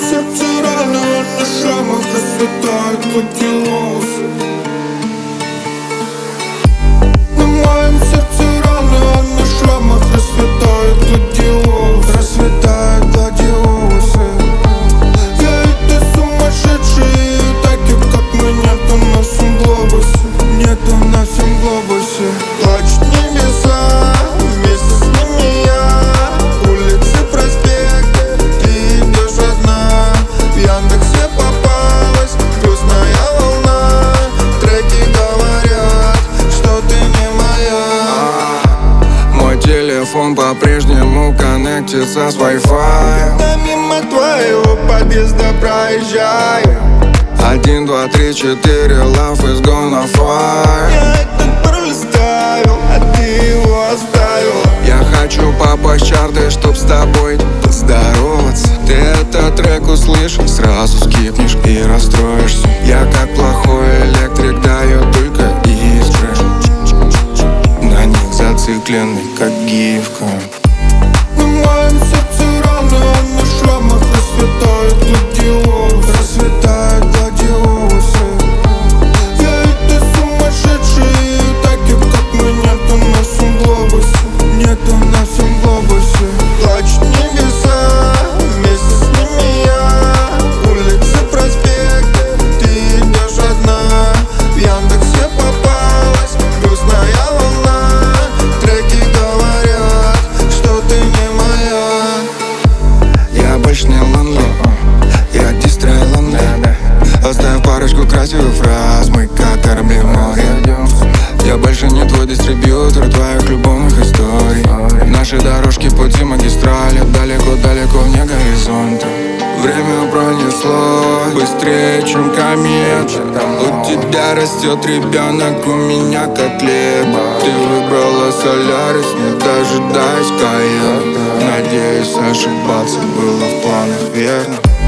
сердце раны, а на шрамах расцветает гладиолус. На моем сердце раны, а на шрамах расцветает гладиолус. Расцветают гладиолусы. Я и ты сумасшедшие, таких как мы нету на всем глобусе. Нету на всем глобусе. Плачут небеса, вместе с ними я. Улицы, проспекты, ты идешь одна. В Яндексе попалась грустная волна. Треки говорят, что ты не моя. Мой телефон по-прежнему коннектится с Wi-Fi. Когда мимо твоего подъезда проезжаю, 1, 2, 3, 4, love is gonna fly. я этот пролистаю, а ты его оставил. Я хочу попасть в чарты, чтоб с тобой поздороваться. Ты этот трек услышишь, сразу скипнешь и расстроишься. Я как плохой электрик, даю только из трэш. На них зацикленный, как гифка. На моем сердце раны, а на шрамах расцветают гладиолусы. Расцветают гладиолусы. Я и ты сумасшедшие, таких как мы нету на всем глобусе. Нету на всем глобусе. Плачут небеса, вместе с ними я. Улицы, проспекты, ты идешь одна. В Яндексе попалась грустная волна. Треки говорят, что ты не моя. Я больше не ланли, я дистрайланды. Оставив парочку красивых фраз, мы как корабли в море. Я больше не твой дистрибьютор твоих любовных историй. Наши дорожки пути магистрали, далеко-далеко вне горизонта. Время пронесло быстрее, чем комета. У тебя растет ребенок, у меня котлет. Ты выбрала Солярис, не дожидаясь Каена. Надеюсь, ошибаться было в планах верно.